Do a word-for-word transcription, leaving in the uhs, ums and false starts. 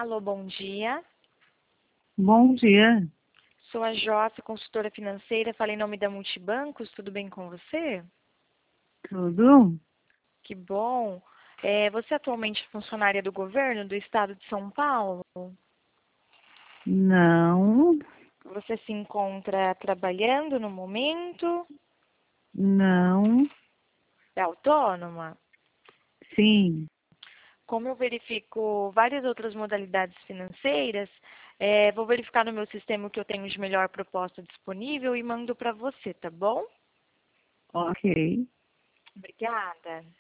Alô, bom dia. Bom dia. Sou a Jossa, consultora financeira. Falei em nome da Multibancos. Tudo bem com você? Tudo? Que bom. É, você atualmente é funcionária do governo do estado de São Paulo? Não, Você se encontra trabalhando no momento? não, É autônoma? sim. Como eu verifico várias outras modalidades financeiras, é, vou verificar no meu sistema o que eu tenho de melhor proposta disponível e mando para você, tá bom? Ok. Obrigada.